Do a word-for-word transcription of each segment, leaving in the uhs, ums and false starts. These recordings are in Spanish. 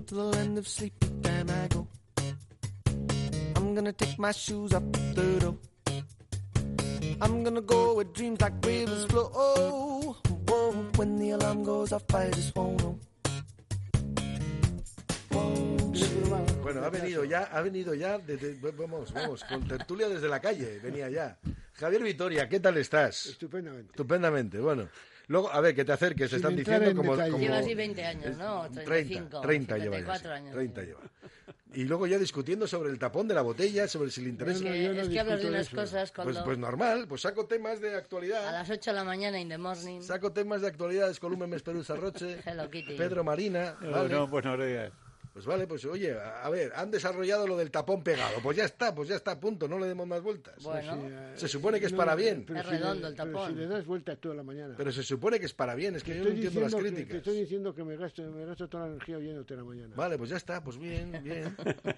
to the land of sleepy time I go. I'm gonna take my shoes off the door. I'm gonna go where dreams like rivers flow. Oh, whoa, when the alarm goes off, I just won't know. Bueno, ha venido ya, ha venido ya, de, de, vamos, vamos, con tertulia desde la calle, venía ya. Javier Vitoria, ¿qué tal estás? Estupendamente. Estupendamente, bueno. Luego, a ver, que te acerques, Sin están entrar diciendo en como... detalle. como Lleva así veinte años, ¿no? treinta y cinco, treinta, treinta lleva setenta y cuatro ya, sí, años. treinta lleva. Y luego ya discutiendo sobre el tapón de la botella, sobre si le interesa... Es No, que, yo no es que hablas de discuto unas eso. cosas cuando... Pues, pues normal, pues saco temas de A actualidad, las ocho de la mañana in the morning. saco temas de actualidad, Escolume Mesperusa Roche, Hello Kitty. Pedro Marina, No, ¿vale? no, pues no lo digas. Pues vale, pues oye, a a ver, han desarrollado lo del tapón pegado, pues ya está, pues ya está, punto, no le demos más vueltas. Bueno, Sí, eh, Se supone que es no, para bien. pero Es si redondo le- el pero tapón. si le das vueltas toda la mañana. Pero se supone que es para bien, es que Te yo no estoy entiendo las diciendo que- críticas. Te estoy diciendo que me gasto, me gasto toda la energía oyéndote la mañana. Vale, pues ya está, pues bien, bien.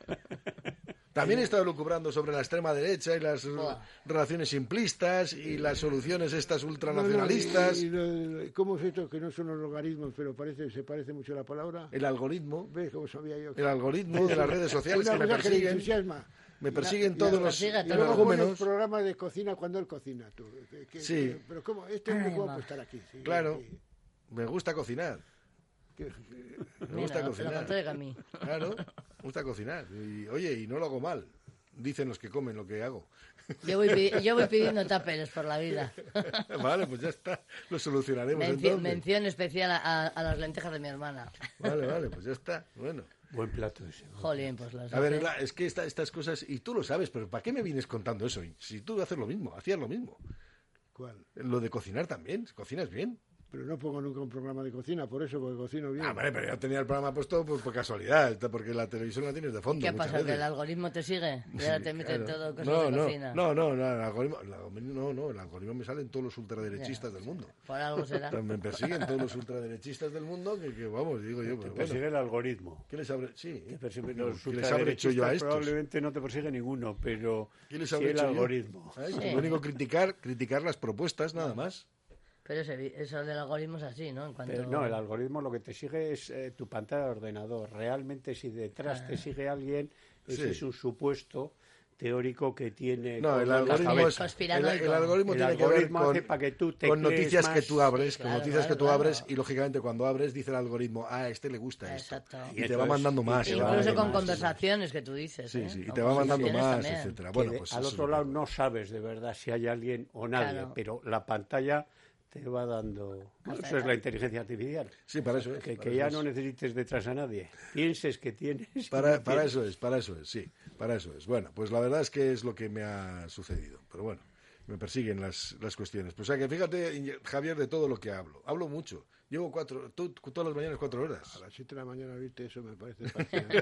También he estado lucubrando sobre la extrema derecha y las Buah. relaciones simplistas y las soluciones estas No, no, ultranacionalistas, y- y lo- ¿Cómo es esto que no son los logaritmos, pero parece, se parece mucho a la palabra? el algoritmo, ¿Ves cómo sabía yo? el algoritmo de las redes sociales Una que me cosa que le persiguen, entusiasma. me Y persiguen la- todos y la- los persigue a Y todos. luego pones energúmenos. programas de cocina cuando él cocina, tú. Que- que- Sí. que- pero ¿cómo? Este hombre Ay, cómo va. puede estar aquí. Sí, Claro, que- me gusta cocinar, que- me Mira, gusta lo cocinar. contrario que a mí. Claro, me gusta cocinar. Y, oye, y no lo hago mal. Dicen los que comen lo que hago. Yo voy, pi- yo voy pidiendo táperes por la vida. Vale, pues ya está. Lo solucionaremos Menci- entonces. mención especial a, a las lentejas de mi hermana. Vale, vale, pues ya está. Bueno. Buen plato ese. Jolín, pues las A ver, hace. la- es que esta- estas cosas, y tú lo sabes, pero ¿para qué me vienes contando eso? Si tú haces lo mismo, hacías lo mismo. ¿Cuál? Lo de cocinar también, cocinas bien. Pero no pongo nunca un programa de cocina, por eso, porque cocino bien. Ah, vale, pero yo tenía el programa puesto pues, por casualidad, porque la televisión la tienes de fondo. ¿Qué ha muchas pasado? ¿Que veces. el algoritmo te sigue? Y ahora te meten Claro. todo cosas no, de no, cocina. no, no, no, el algoritmo, el algoritmo- no, no, el algoritmo me salen todos los ultraderechistas del mundo. Por algo será. Me persiguen todos los ultraderechistas del mundo que, que, vamos, digo yo, Te pero persigue bueno, el algoritmo. ¿qué les habré, sí, Te persigue- Digo, los ¿qué les habré hecho yo a ultraderechistas estos? probablemente no te persigue ninguno, pero ¿Qué les sí habré el hecho yo? algoritmo. ¿Sabes? Sí. Lo único criticar, criticar las propuestas, nada más. Pero ese- eso del algoritmo es así, ¿no? En cuanto... Pero no, el algoritmo lo que te sigue es eh, tu pantalla de ordenador. Realmente si detrás te sigue alguien, ese Sí. es un supuesto teórico que tiene... No, con el la algoritmo, cabeza. es, el, Conspiranoico. el algoritmo El tiene que algoritmo ver hace con, para que tú con teclees noticias que más. tú abres, Sí, con claro, noticias que claro, tú claro. abres y lógicamente cuando abres dice el algoritmo, ah, a este le gusta esto. Exacto. Y, Y te va entonces- mandando más. y y te va va Incluso dando con más. conversaciones que tú dices. Sí, ¿eh? sí, y Con te va mandando conversaciones más, también. etcétera. Que Bueno, de- pues al eso otro es lado lo que- no sabes de verdad si hay alguien o nadie, Claro. pero la pantalla te va dando... Eso es la inteligencia artificial. Sí, para eso es. Que, para que eso ya es. no necesites detrás a nadie. Pienses que tienes... y Para, no para tienes. eso es, para eso es, sí, para eso es. Bueno, pues la verdad es que es lo que me ha sucedido, pero bueno, me persiguen las, las cuestiones. Pues o sea que fíjate, Javier, de todo lo que hablo. Hablo mucho. Llevo cuatro, tú, todas las mañanas cuatro A horas. las siete de la mañana, viste, eso me parece fascinante.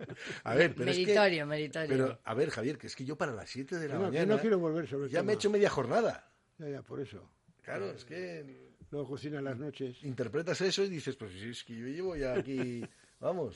A ver, pero Meritorio, es que, meritorio. pero a ver, Javier, que es que yo para las siete de la No, que mañana no quiero volver sobre el ya me he tema. hecho media jornada. Ya, ya, por eso. Claro, es que Luego cocina en las noches. interpretas eso y dices, pues si es que yo llevo ya aquí, vamos,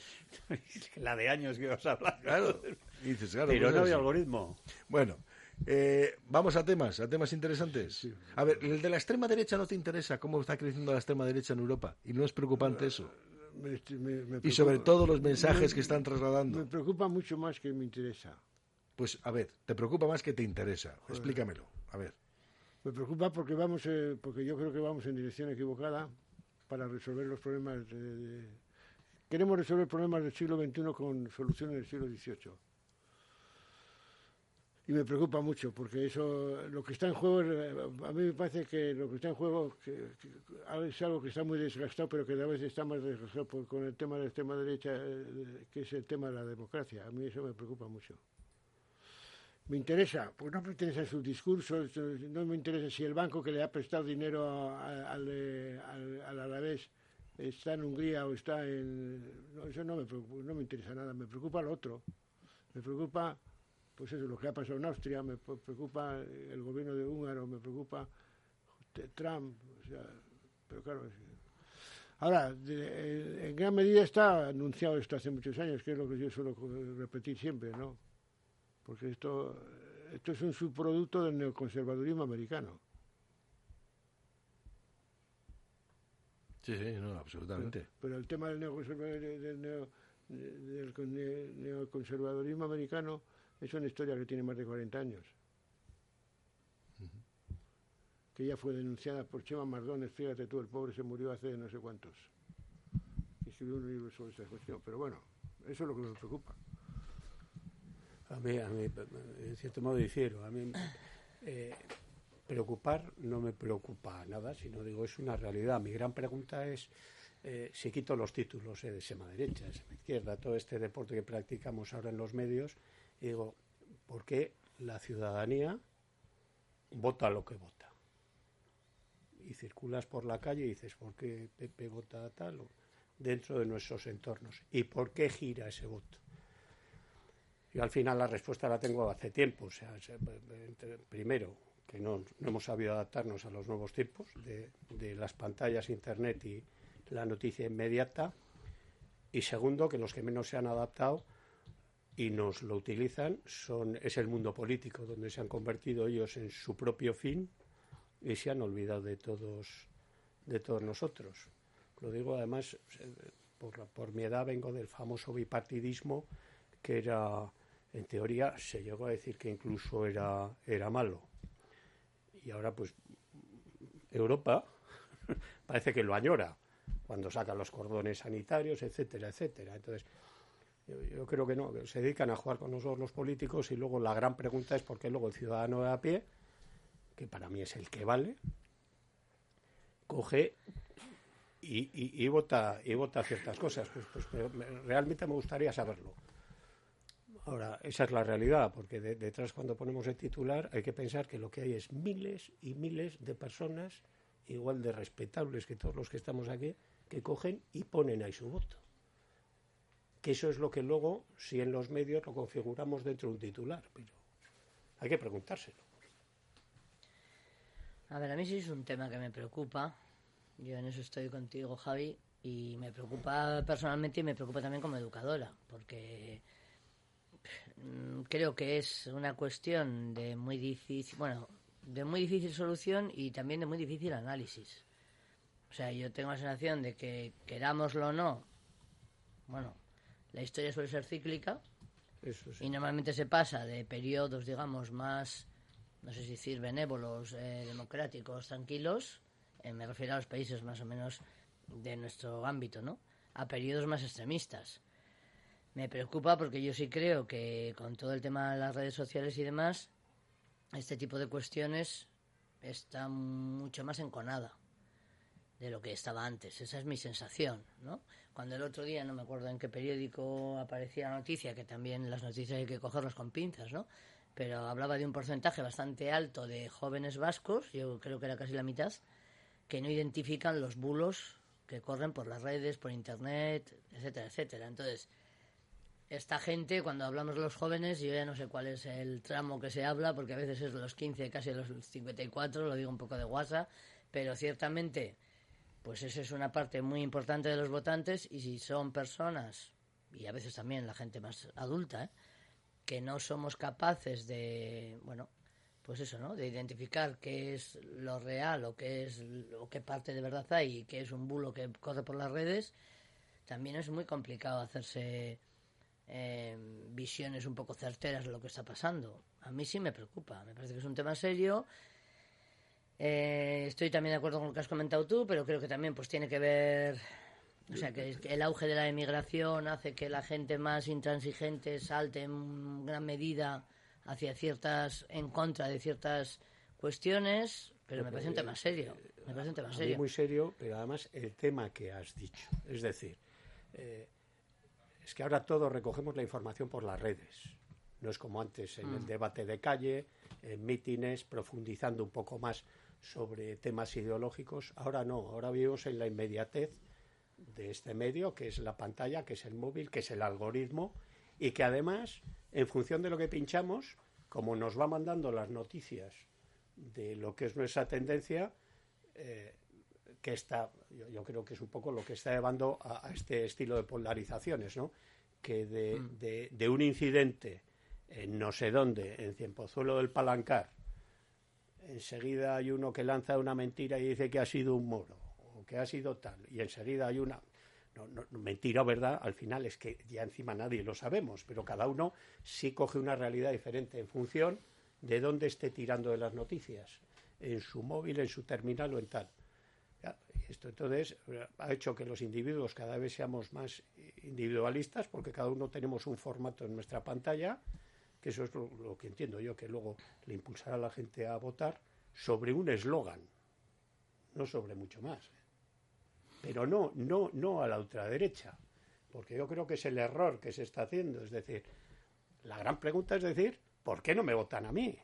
La de años que vas a hablar. claro. Y dices, claro, Pero pues no hay así. algoritmo. Bueno, eh, vamos a temas, a temas interesantes. A ver, el de la extrema derecha no te interesa cómo está creciendo la extrema derecha en Europa y no es preocupante eso. Me- me- me Y sobre preocupa- todo los mensajes me- que están Me trasladando. preocupa mucho más que me interesa. Pues a ver, te preocupa más que te interesa. Explícamelo. A ver. Me preocupa porque vamos, eh, porque yo creo que vamos en dirección equivocada para resolver los problemas. De, de- Queremos resolver problemas del siglo veintiuno con soluciones del siglo dieciocho. Y me preocupa mucho porque eso, lo que está en juego, es, eh, a mí me parece que lo que está en juego que, que es algo que está muy desgastado, pero que a veces está más desgastado por- con el tema de la extrema derecha, eh, que es el tema de la democracia. A mí eso me preocupa mucho. ¿Me interesa? Pues no me interesan sus discursos, no me interesa si el banco que le ha prestado dinero a- a- al, eh, al, al Alavés está en Hungría o está en... No, eso no me, preocupa, no me interesa nada, me preocupa lo otro. Me preocupa, pues eso, lo que ha pasado en Austria, me pre- preocupa el gobierno de húngaro, me preocupa t- Trump, o sea, pero claro... es- Ahora, de- en gran medida está anunciado esto hace muchos años, que es lo que yo suelo repetir siempre, ¿no? Porque esto, esto es un subproducto del neoconservadurismo americano. Sí, sí, no, absolutamente. Pero el tema del neoconservadurismo, del neo- del neoconservadurismo americano es una historia que tiene más de cuarenta años. Uh-huh. Que ya fue denunciada por Chema Mardones, fíjate tú, el pobre se murió hace no sé cuántos. Y escribió un libro sobre esta cuestión. Pero bueno, eso es lo que nos preocupa. A mí, a mí en cierto modo difiero. A mí eh, preocupar no me preocupa nada, sino digo, es una realidad. Mi gran pregunta es eh, si quito los títulos eh, de extrema derecha, de extrema izquierda, todo este deporte que practicamos ahora en los medios, y digo, ¿por qué la ciudadanía vota lo que vota? Y circulas por la calle y dices, ¿por qué Pepe vota tal? O dentro de nuestros entornos. ¿Y por qué gira ese voto? Yo al final la respuesta la tengo hace tiempo. O sea, primero, que no, no hemos sabido adaptarnos a los nuevos tiempos de, de las pantallas, internet y la noticia inmediata. Y segundo, que los que menos se han adaptado y nos lo utilizan son es el mundo político, donde se han convertido ellos en su propio fin y se han olvidado de todos, de todos nosotros. Lo digo además, por, por mi edad vengo del famoso bipartidismo, que era, en teoría, se llegó a decir que incluso era, era malo. Y ahora, pues, Europa parece que lo añora, cuando saca los cordones sanitarios, etcétera, etcétera. Entonces, yo, yo creo que no, que se dedican a jugar con nosotros los políticos y luego la gran pregunta es por qué luego el ciudadano de a pie, que para mí es el que vale, coge y, y, y vota y vota ciertas cosas. Pues, pues me, me, realmente me gustaría saberlo. Ahora, esa es la realidad, porque de, detrás cuando ponemos el titular hay que pensar que lo que hay es miles y miles de personas igual de respetables que todos los que estamos aquí, que cogen y ponen ahí su voto. Que eso es lo que luego, si en los medios lo configuramos dentro de un titular, pero hay que preguntárselo. A ver, a mí sí es un tema que me preocupa. Yo en eso estoy contigo, Javi, y me preocupa personalmente y me preocupa también como educadora, porque creo que es una cuestión de muy difícil, bueno, de muy difícil solución y también de muy difícil análisis. O sea, yo tengo la sensación de que, querámoslo o no, bueno, la historia suele ser cíclica. Eso sí. Y normalmente se pasa de periodos, digamos, más, no sé si decir, benévolos, eh, democráticos, tranquilos, eh, me refiero a los países más o menos de nuestro ámbito, ¿no?, a periodos más extremistas. Me preocupa porque yo sí creo que con todo el tema de las redes sociales y demás, este tipo de cuestiones está mucho más enconada de lo que estaba antes. Esa es mi sensación, ¿no? Cuando el otro día, no me acuerdo en qué periódico aparecía la noticia, que también las noticias hay que cogerlas con pinzas, ¿no?, pero hablaba de un porcentaje bastante alto de jóvenes vascos, yo creo que era casi la mitad, que no identifican los bulos que corren por las redes, por internet, etcétera, etcétera. Entonces, esta gente, cuando hablamos de los jóvenes, yo ya no sé cuál es el tramo que se habla, porque a veces es de los quince, casi de los cincuenta y cuatro, lo digo un poco de guasa, pero ciertamente, pues esa es una parte muy importante de los votantes, y si son personas, y a veces también la gente más adulta, ¿eh?, que no somos capaces de, bueno, pues eso, ¿no?, de identificar qué es lo real o qué es o qué parte de verdad hay y qué es un bulo que corre por las redes, también es muy complicado hacerse eh, visiones un poco certeras de lo que está pasando. A mí sí me preocupa, me parece que es un tema serio. Eh, estoy también de acuerdo con lo que has comentado tú, pero creo que también pues tiene que ver, o sea, que el auge de la emigración hace que la gente más intransigente salte en gran medida hacia ciertas, en contra de ciertas cuestiones, pero me parece un tema serio. Me parece un tema serio. Muy serio, pero además el tema que has dicho, es decir, eh, es que ahora todos recogemos la información por las redes. No es como antes en mm. el debate de calle, en mítines, profundizando un poco más sobre temas ideológicos. Ahora no, ahora vivimos en la inmediatez de este medio, que es la pantalla, que es el móvil, que es el algoritmo, y que además, en función de lo que pinchamos, como nos va mandando las noticias de lo que es nuestra tendencia, eh, que está, yo, yo creo que es un poco lo que está llevando a, a este estilo de polarizaciones, ¿no?, que de, mm. de, de un incidente en no sé dónde, en Cienpozuelo del Palancar, enseguida hay uno que lanza una mentira y dice que ha sido un moro, o que ha sido tal, y enseguida hay una... no, no, mentira o verdad, al final es que ya encima nadie lo sabemos, pero cada uno sí coge una realidad diferente en función de dónde esté tirando de las noticias, en su móvil, en su terminal o en tal. Ya, esto entonces ha hecho que los individuos cada vez seamos más individualistas, porque cada uno tenemos un formato en nuestra pantalla, que eso es lo, lo que entiendo yo, que luego le impulsará a la gente a votar sobre un eslogan, no sobre mucho más. Pero no, no, no a la ultraderecha, porque yo creo que es el error que se está haciendo. Es decir, la gran pregunta es decir, ¿por qué no me votan a mí?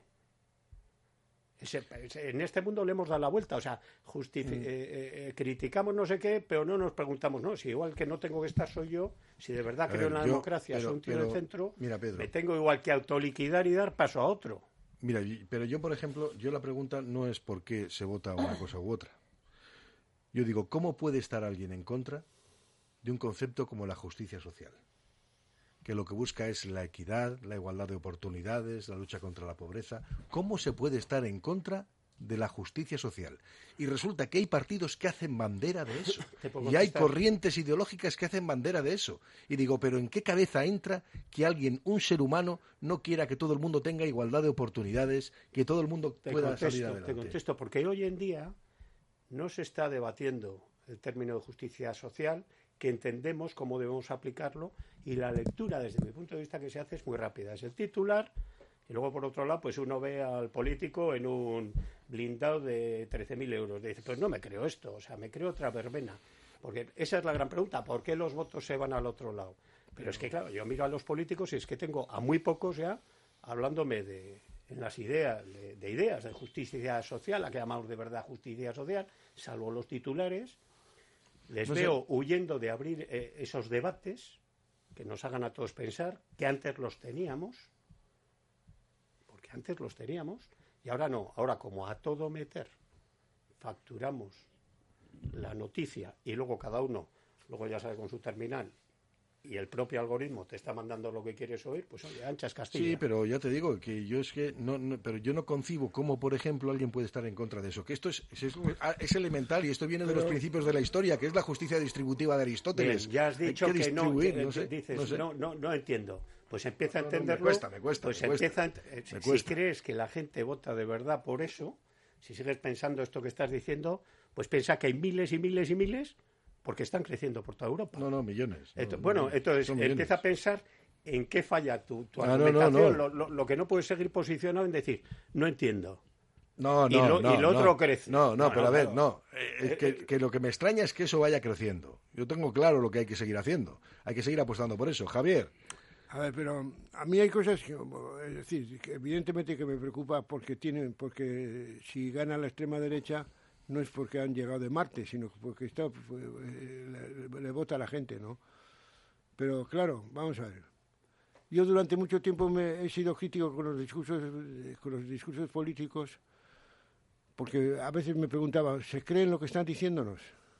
Ese, ese, en este mundo le hemos dado la vuelta, o sea, justifi- mm. eh, eh, criticamos no sé qué, pero no nos preguntamos, no, si igual que no tengo que estar soy yo, si de verdad a creo ver, en la yo, democracia, pero, soy un tío pero, del centro, mira, Pedro, me tengo igual que autoliquidar y dar paso a otro. Mira, pero yo, por ejemplo, yo la pregunta no es por qué se vota una cosa u otra. Yo digo, ¿cómo puede estar alguien en contra de un concepto como la justicia social? Que lo que busca es la equidad, la igualdad de oportunidades, la lucha contra la pobreza. ¿Cómo se puede estar en contra de la justicia social? Y resulta que hay partidos que hacen bandera de eso. Y hay corrientes ideológicas que hacen bandera de eso. Y digo, ¿pero en qué cabeza entra que alguien, un ser humano, no quiera que todo el mundo tenga igualdad de oportunidades, que todo el mundo te pueda contesto, salir adelante? Te contesto, porque hoy en día no se está debatiendo el término de justicia social, que entendemos cómo debemos aplicarlo, y la lectura, desde mi punto de vista, que se hace es muy rápida. Es el titular, y luego, por otro lado, pues uno ve al político en un blindado de trece mil euros. Y dice, pues no me creo esto, o sea, me creo otra verbena. Porque esa es la gran pregunta, ¿por qué los votos se van al otro lado? Pero es que, claro, yo miro a los políticos y es que tengo a muy pocos ya hablándome de, en las ideas, de, de ideas de justicia social, la que llamamos de verdad justicia social, salvo los titulares. Les no veo sé. huyendo de abrir eh, esos debates que nos hagan a todos pensar, que antes los teníamos, porque antes los teníamos, y ahora no. Ahora, como a todo meter, facturamos la noticia y luego cada uno, luego ya sabe con su terminal, y el propio algoritmo te está mandando lo que quieres oír, pues oye, anchas Castilla. Sí, pero ya te digo que yo es que no, no pero yo no concibo cómo, por ejemplo, alguien puede estar en contra de eso, que esto es, es, es elemental y esto viene pero, de los principios de la historia, que es la justicia distributiva de Aristóteles. Bien, ya has dicho que, que no, que, no sé, dices, no, sé. no, no, no entiendo. Pues empieza a entenderlo. No, no, me cuesta, me cuesta. Pues me empieza cuesta, a, me si cuesta. crees que la gente vota de verdad por eso, si sigues pensando esto que estás diciendo, pues piensa que hay miles y miles y miles, porque están creciendo por toda Europa. No, no, millones. Esto, no, bueno, no, entonces empieza a pensar en qué falla tu, tu ah, argumentación, no, no, no. Lo, lo, lo que no puedes seguir posicionado en decir, no entiendo. No, no, y lo, no, y lo no, otro crece. No, no, no pero no, a ver, no. no. Eh, que, que lo que me extraña es que eso vaya creciendo. Yo tengo claro lo que hay que seguir haciendo. Hay que seguir apostando por eso. Javier. A ver, pero a mí hay cosas que, es decir, que evidentemente que me preocupa porque tienen, porque si gana la extrema derecha no es porque han llegado de Marte, sino porque está, le, le vota a la gente, ¿no? Pero claro, vamos a ver. Yo durante mucho tiempo me he sido crítico con los discursos, con los discursos políticos, porque a veces me preguntaba, ¿se creen lo que están diciéndonos?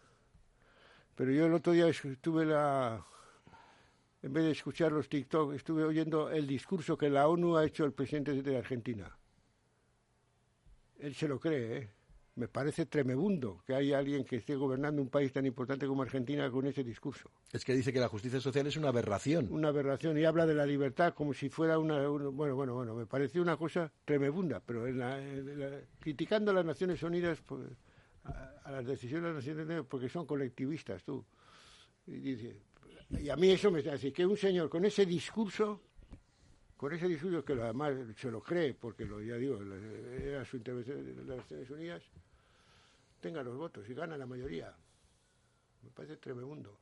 Pero yo el otro día estuve la, en vez de escuchar los TikTok, estuve oyendo el discurso que la ONU ha hecho el presidente de Argentina. Él se lo cree, ¿eh? Me parece tremebundo que haya alguien que esté gobernando un país tan importante como Argentina con ese discurso. Es que dice que la justicia social es una aberración. Una aberración, y habla de la libertad como si fuera una... una bueno, bueno, bueno, me pareció una cosa tremebunda, pero en la, en la, criticando a las Naciones Unidas, pues, a, a las decisiones de las Naciones Unidas, porque son colectivistas, tú. Y, dice, y a mí eso me hace que un señor con ese discurso... Con ese discurso que además se lo cree, porque lo ya digo, era su intervención en las Naciones Unidas, tenga los votos y gana la mayoría. Me parece tremebundo.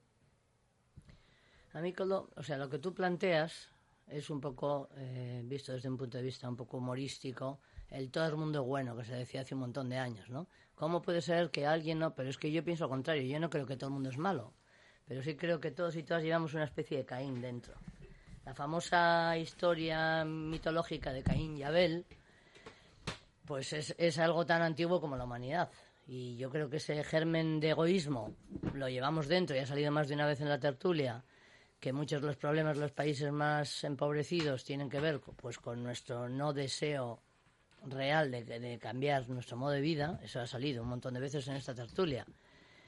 A mí, lo, o sea, lo que tú planteas es un poco, eh, visto desde un punto de vista un poco humorístico, el todo el mundo bueno que se decía hace un montón de años, ¿no? ¿Cómo puede ser que alguien no? Pero es que yo pienso al contrario, yo no creo que todo el mundo es malo, pero sí creo que todos y todas llevamos una especie de Caín dentro. La famosa historia mitológica de Caín y Abel, pues es, es algo tan antiguo como la humanidad. Y yo creo que ese germen de egoísmo lo llevamos dentro, y ha salido más de una vez en la tertulia, que muchos de los problemas de los países más empobrecidos tienen que ver pues con nuestro no deseo real de, de cambiar nuestro modo de vida. Eso ha salido un montón de veces en esta tertulia.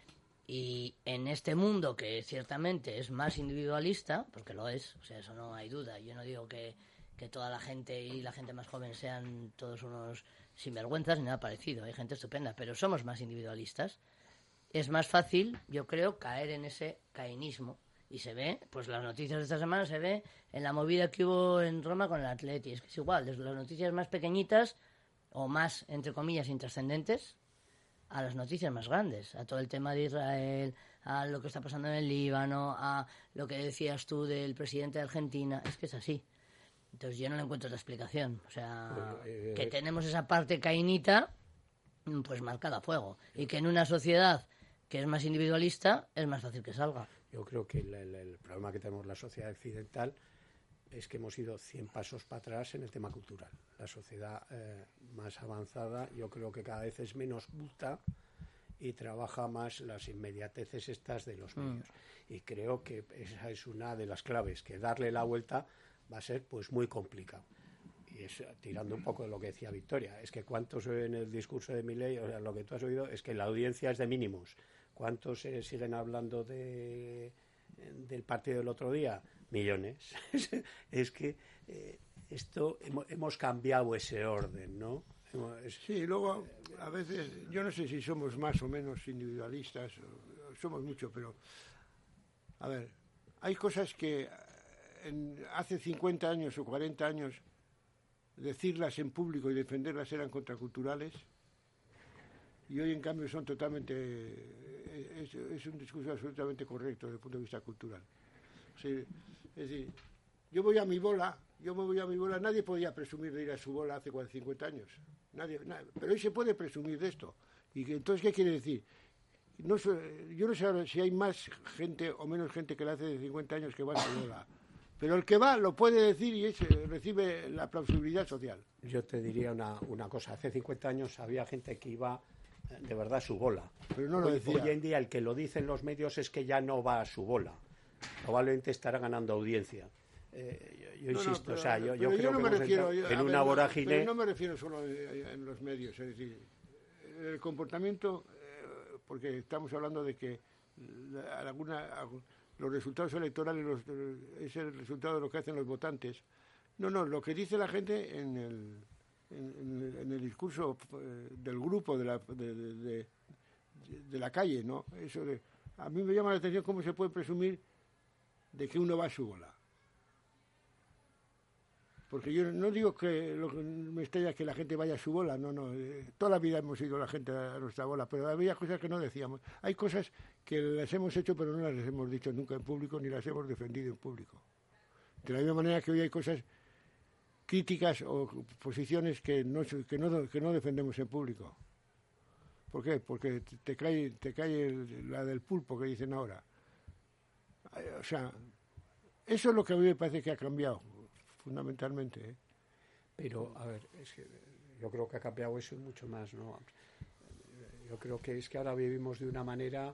Y en este mundo que ciertamente es más individualista, porque lo es, o sea, eso no hay duda. Yo no digo que, que toda la gente y la gente más joven sean todos unos sinvergüenzas ni nada parecido. Hay gente estupenda, pero somos más individualistas. Es más fácil, yo creo, caer en ese caínismo. Y se ve, pues las noticias de esta semana se ve en la movida que hubo en Roma con el Atleti. Es que es igual, desde las noticias más pequeñitas o más, entre comillas, intrascendentes, a las noticias más grandes, a todo el tema de Israel, a lo que está pasando en el Líbano, a lo que decías tú del presidente de Argentina. Es que es así. Entonces yo no le encuentro otra explicación. O sea, Bueno, eh, que tenemos esa parte caínita, pues marcada a fuego. Y que en una sociedad que es más individualista, es más fácil que salga. Yo creo que el, el, el problema que tenemos la sociedad occidental es que hemos ido cien pasos para atrás en el tema cultural. La sociedad eh, más avanzada yo creo que cada vez es menos culta y trabaja más las inmediateces estas de los medios. Mm. Y creo que esa es una de las claves, que darle la vuelta va a ser pues muy complicado. Y es, tirando un poco de lo que decía Victoria, es que cuántos en el discurso de Milei, o sea, lo que tú has oído es que la audiencia es de mínimos. ¿Cuántos eh, siguen hablando de, del partido del otro día? Millones. Es que eh, esto hemos, hemos cambiado ese orden, ¿no? Es, sí, luego a veces, yo no sé si somos más o menos individualistas, o, o somos mucho, pero a ver, hay cosas que en, hace cincuenta años o cuarenta años decirlas en público y defenderlas eran contraculturales y hoy en cambio son totalmente, es, es un discurso absolutamente correcto desde el punto de vista cultural. O sea, es decir, yo voy a mi bola, yo me voy a mi bola, nadie podía presumir de ir a su bola hace cincuenta años, nadie, nadie, pero hoy se puede presumir de esto. Y que, entonces, ¿qué quiere decir? No, yo no sé si hay más gente o menos gente que la hace de cincuenta años que va a su bola. Pero el que va lo puede decir y es, recibe la plausibilidad social. Yo te diría una, una cosa. Hace cincuenta años había gente que iba de verdad a su bola. Pero no lo hoy, decía. Hoy en día el que lo dice en los medios es que ya no va a su bola. Probablemente estará ganando audiencia. Eh, yo, yo no, insisto, no, pero, o sea, yo, yo creo yo no que me refiero, yo, en ver, una vorágine... Pero no me refiero solo en los medios, es decir, el comportamiento, eh, porque estamos hablando de que alguna... los resultados electorales los, es el resultado de lo que hacen los votantes. No, no, lo que dice la gente en el, en, en el discurso eh, del grupo, de la, de, de, de, de la calle, ¿no? Eso de, a mí me llama la atención cómo se puede presumir de que uno va a su bola. Porque yo no digo que lo que me estalla que la gente vaya a su bola, no, no. Eh, toda la vida hemos ido la gente a nuestra bola, pero había cosas que no decíamos. Hay cosas que las hemos hecho, pero no las hemos dicho nunca en público, ni las hemos defendido en público. De la misma manera que hoy hay cosas críticas o posiciones que no, que no, que no defendemos en público. ¿Por qué? Porque te cae, te cae el, la del pulpo que dicen ahora. O sea, eso es lo que a mí me parece que ha cambiado. Fundamentalmente, ¿eh? Pero, a ver, es que yo creo que ha cambiado eso y mucho más, ¿no? Yo creo que es que ahora vivimos de una manera...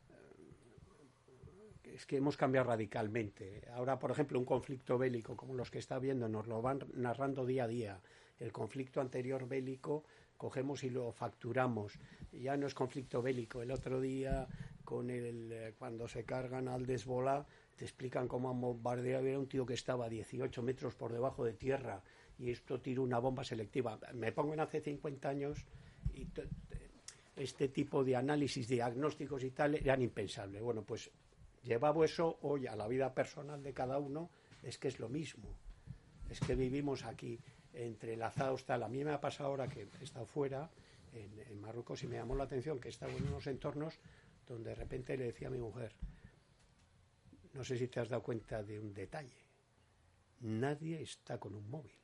Es que hemos cambiado radicalmente. Ahora, por ejemplo, un conflicto bélico como los que está viendo, nos lo van narrando día a día. El conflicto anterior bélico cogemos y lo facturamos. Ya no es conflicto bélico. El otro día, con el cuando se cargan al Hezbolá, te explican cómo han bombardeado. Era un tío que estaba a dieciocho metros por debajo de tierra y esto tiró una bomba selectiva. Me pongo en hace cincuenta años y t- t- este tipo de análisis, diagnósticos y tal eran impensables. Bueno, pues llevado eso hoy a la vida personal de cada uno, es que es lo mismo. Es que vivimos aquí entrelazados tal. A mí me ha pasado ahora que he estado fuera en, en Marruecos y me llamó la atención que estaba en unos entornos donde de repente le decía a mi mujer: no sé si te has dado cuenta de un detalle. Nadie está con un móvil.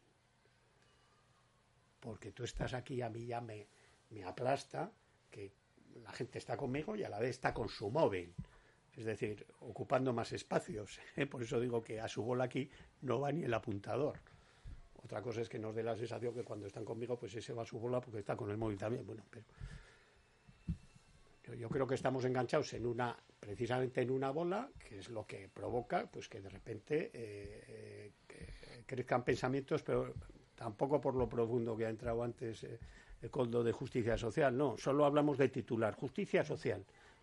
Porque tú estás aquí y a mí ya me, me aplasta que la gente está conmigo y a la vez está con su móvil. Es decir, ocupando más espacios. ¿eh? Por eso digo que a su bola aquí no va ni el apuntador. Otra cosa es que nos dé la sensación que cuando están conmigo, pues ese va a su bola porque está con el móvil también. Bueno, pero yo, yo creo que estamos enganchados en una... precisamente en una bola, que es lo que provoca pues que de repente eh, que crezcan pensamientos, pero tampoco por lo profundo que ha entrado antes eh, el Coldo de justicia social, no, solo hablamos de titular, justicia social,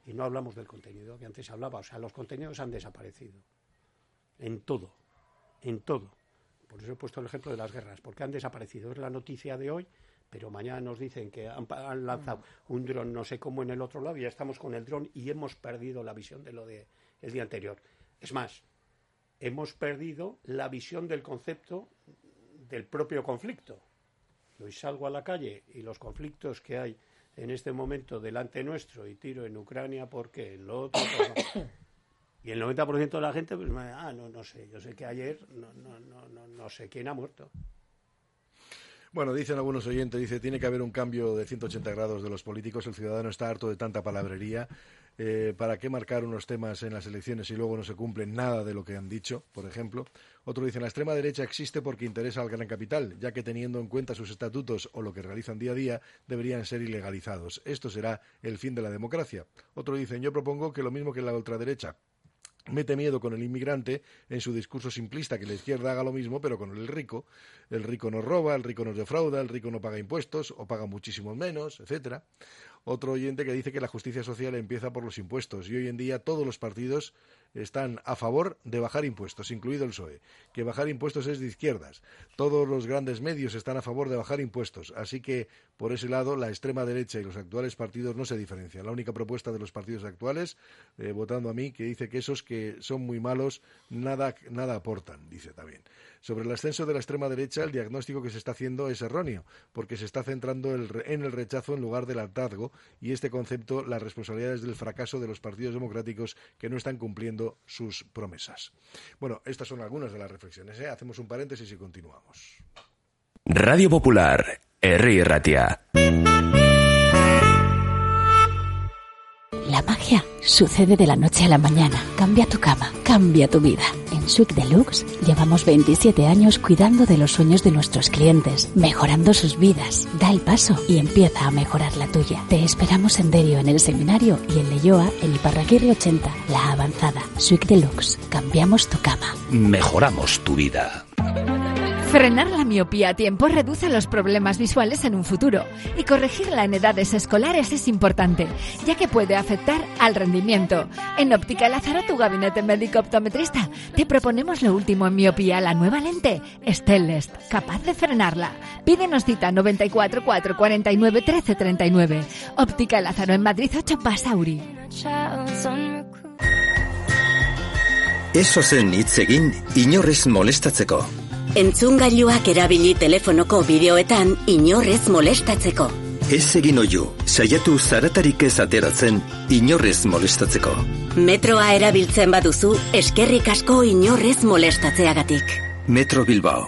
Y no hablamos del contenido que antes hablaba. O sea, los contenidos han desaparecido. En todo. En todo. Por eso he puesto el ejemplo de las guerras. Porque han desaparecido. Es la noticia de hoy, pero mañana nos dicen que han, han lanzado un dron no sé cómo en el otro lado y ya estamos con el dron y hemos perdido la visión de lo del día anterior. Es más, hemos perdido la visión del concepto del propio conflicto. Hoy salgo a la calle y los conflictos que hay en este momento delante nuestro y tiro en Ucrania porque en lo otro pues, y el noventa por ciento de la gente pues ah no no sé, yo sé que ayer no no no no, no sé quién ha muerto. Bueno, dicen algunos oyentes, dice, tiene que haber un cambio de ciento ochenta grados de los políticos, el ciudadano está harto de tanta palabrería. Eh, ¿Para qué marcar unos temas en las elecciones si luego no se cumple nada de lo que han dicho, por ejemplo? Otro dice, la extrema derecha existe porque interesa al gran capital, ya que teniendo en cuenta sus estatutos o lo que realizan día a día, deberían ser ilegalizados. Esto será el fin de la democracia. Otro dice, yo propongo que lo mismo que la ultraderecha mete miedo con el inmigrante en su discurso simplista, que la izquierda haga lo mismo, pero con el rico. El rico nos roba, el rico nos defrauda, el rico no paga impuestos, o paga muchísimos menos, etcétera. Otro oyente que dice que la justicia social empieza por los impuestos, y hoy en día todos los partidos están a favor de bajar impuestos, incluido el P S O E, que bajar impuestos es de izquierdas. Todos los grandes medios están a favor de bajar impuestos, así que, por ese lado, la extrema derecha y los actuales partidos no se diferencian. La única propuesta de los partidos actuales, eh, votando a mí, que dice que esos que son muy malos nada, nada aportan, dice también. Sobre el ascenso de la extrema derecha, el diagnóstico que se está haciendo es erróneo, porque se está centrando el, en el rechazo en lugar del hartazgo, y este concepto, las responsabilidades del fracaso de los partidos democráticos que no están cumpliendo sus promesas. Bueno, estas son algunas de las reflexiones, ¿eh? Hacemos un paréntesis y continuamos. Radio Popular, Herri Ratia. La magia sucede de la noche a la mañana. Cambia tu cama, cambia tu vida. En Suite Deluxe llevamos veintisiete años cuidando de los sueños de nuestros clientes, mejorando sus vidas. Da el paso y empieza a mejorar la tuya. Te esperamos en Derio, en el Seminario, y en Leioa, en Iparraguirre ochenta, La Avanzada. Suite Deluxe. Cambiamos tu cama. Mejoramos tu vida. Frenar la miopía a tiempo reduce los problemas visuales en un futuro, y corregirla en edades escolares es importante, ya que puede afectar al rendimiento. En Óptica Lázaro, tu gabinete médico optometrista, te proponemos lo último en miopía, la nueva lente Stellest, capaz de frenarla. Pídenos cita noventa y cuatro, cuatro cuarenta y nueve, trece treinta y nueve. Óptica Lázaro en Madrid ocho, Basauri. Eso zen hitz egin inorrez molestatzeko. Entzungailuak erabili telefonoko bideoetan inorrez molestatzeko. Ez egin oihu, saiatu zaratarik ez ateratzen inorrez molestatzeko. Metroa erabiltzen baduzu, eskerrik asko inorrez molestatzeagatik. Metro Bilbao.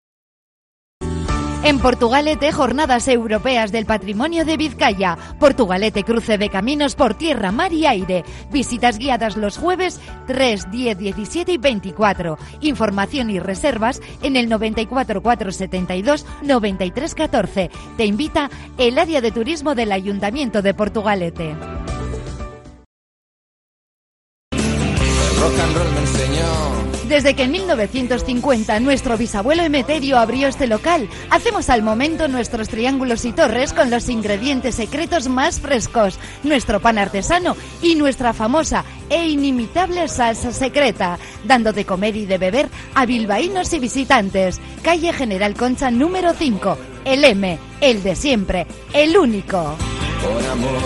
En Portugalete, Jornadas Europeas del Patrimonio de Vizcaya. Portugalete, cruce de caminos por tierra, mar y aire. Visitas guiadas los jueves tres, diez, diecisiete y veinticuatro. Información y reservas en el noventa y cuatro, cuatrocientos setenta y dos, noventa y tres catorce. Te invita el área de turismo del Ayuntamiento de Portugalete. El rock and roll me enseñó. Desde que en mil novecientos cincuenta nuestro bisabuelo Emeterio abrió este local, hacemos al momento nuestros triángulos y torres con los ingredientes secretos más frescos, nuestro pan artesano y nuestra famosa e inimitable salsa secreta, dando de comer y de beber a bilbaínos y visitantes. Calle General Concha número cinco, el M, el de siempre, el único. Por amor,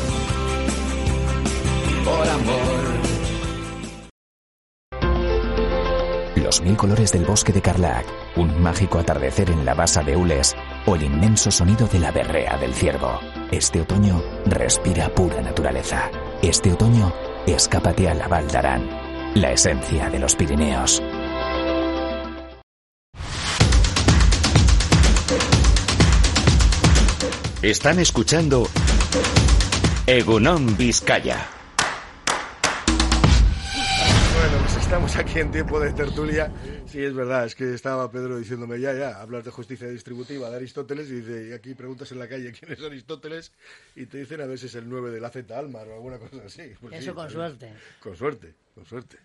por amor. Los mil colores del bosque de Carlac, un mágico atardecer en la basa de Ules o el inmenso sonido de la berrea del ciervo. Este otoño respira pura naturaleza. Este otoño escápate a la Val d'Aran, la esencia de los Pirineos. Están escuchando Egunon Vizcaya. Bueno, pues estamos aquí en tiempo de tertulia. Sí, es verdad, es que estaba Pedro diciéndome, ya, ya, hablas de justicia distributiva de Aristóteles, y dice, y aquí preguntas en la calle quién es Aristóteles, y te dicen a ver si es el nueve de la Z Almar o alguna cosa así. Pues eso sí, con suerte. Con suerte, con suerte.